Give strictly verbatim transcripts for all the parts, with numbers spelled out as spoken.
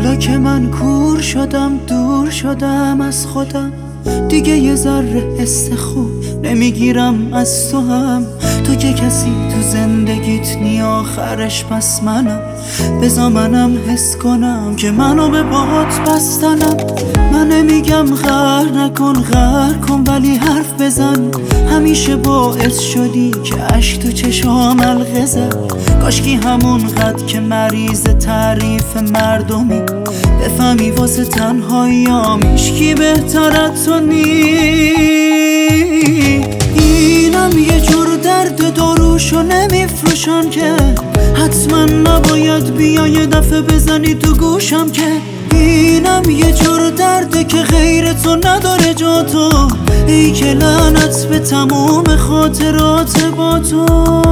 حالا که من کور شدم، دور شدم از خودم، دیگه یه ذره حس خوب نمیگیرم از تو هم. تو که کسی تو زندگیت نی آخرش پس منم. بذار منم حس کنم که منو به باهات بستنم. من نمیگم غر نکن غر کن، ولی حرف بزن. همیشه باعث شدی که عشق تو چشام حلقه زد. کاشکی همون قد که مریض تعریف مردمی بفهمی واسه تنهاییام هیچکی بهتر از تو نی. اینم یه جور درد داروشو نمیفروشن که حتما نباید بیای یه دفعه بزنی تو گوشم که اینم یه جور درده که غیر تو نداره جا تو. ای که لعنت به تموم خاطرات با تو.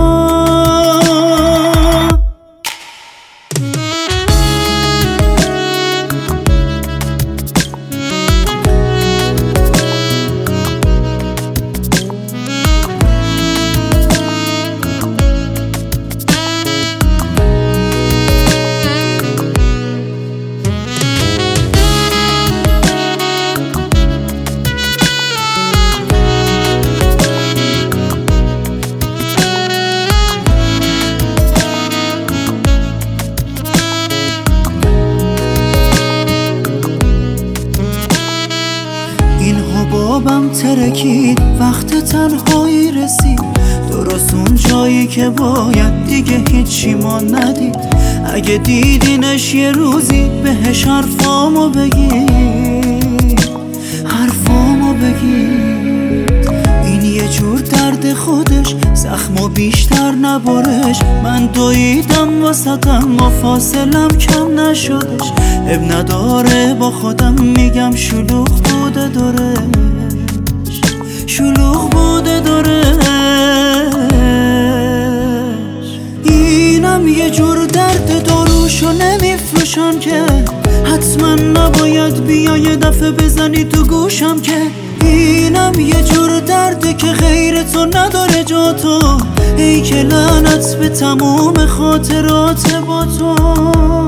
بابم ترکید وقت تنهایی رسید، درست اون جایی که باید دیگه هیچی ما ندید. اگه دیدینش یه روزی بهش حرفامو بگید، حرفامو بگید. این یه جور درد خودش، زخمو بیشتر نبارش. من دویدم واسطم و فاصلم کم نشدش. اب نداره با خودم میگم شلوغ بوده داره، شلوغ بوده دارش. اینم یه جور درد داروشو نمیفروشن که حتما نباید بیای یه دفعه بزنی تو گوشم که اینم یه جور درده که غیر تو نداره جا تو. ای که لعنت به تموم خاطرات با تو.